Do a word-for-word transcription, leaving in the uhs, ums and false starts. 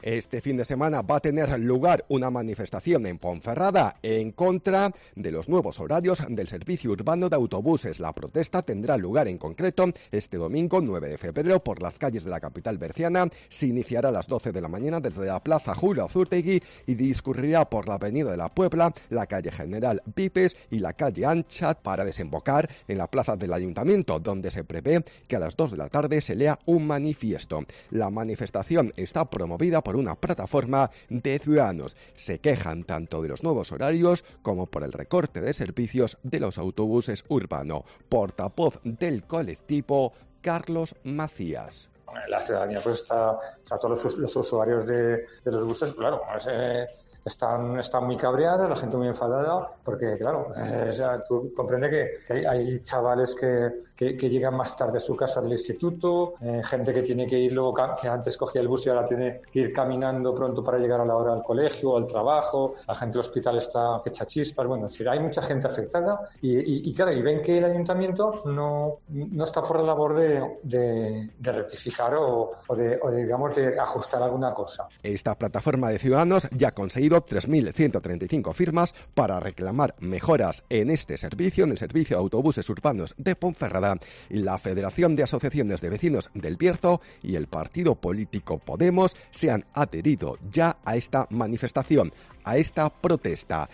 Este fin de semana va a tener lugar una manifestación en Ponferrada en contra de los nuevos horarios del servicio urbano de autobuses. La protesta tendrá lugar en concreto este domingo nueve de febrero por las calles de la capital berciana. Se iniciará a las doce de la mañana desde la plaza Julio Azurtegui y discurrirá por la avenida de la Puebla, la calle General Pipes y la calle Ancha para desembocar en la plaza del Ayuntamiento, donde se prevé que a las dos de la tarde se lea un manifiesto. La manifestación está promovida por una plataforma de ciudadanos. Se quejan tanto de los nuevos horarios como por el recorte de servicios de los autobuses urbanos. Portavoz del colectivo, Carlos Macías. La ciudadanía pues está, o sea, todos los, los usuarios de, de los buses, claro, pues, eh, están, están muy cabreados, la gente muy enfadada, porque claro, eh, o sea, tú comprendes que, que hay, hay chavales que, que, que llegan más tarde a su casa del instituto, eh, gente que tiene que ir luego, que antes cogía el bus y ahora tiene que ir caminando pronto para llegar a la hora al colegio o al trabajo, la gente del hospital está que echa chispas, bueno, es decir, hay mucha gente afectada y, y, y claro, y ven que el ayuntamiento no, no está por la labor de, de, de rectificar o, o, de, o de, digamos, de ajustar alguna cosa. Esta plataforma de ciudadanos ya ha conseguido tres mil ciento treinta y cinco firmas para reclamar mejoras en este servicio, en el servicio de autobuses urbanos de Ponferrada. La Federación de Asociaciones de Vecinos del Bierzo y el partido político Podemos se han adherido ya a esta manifestación, a esta protesta.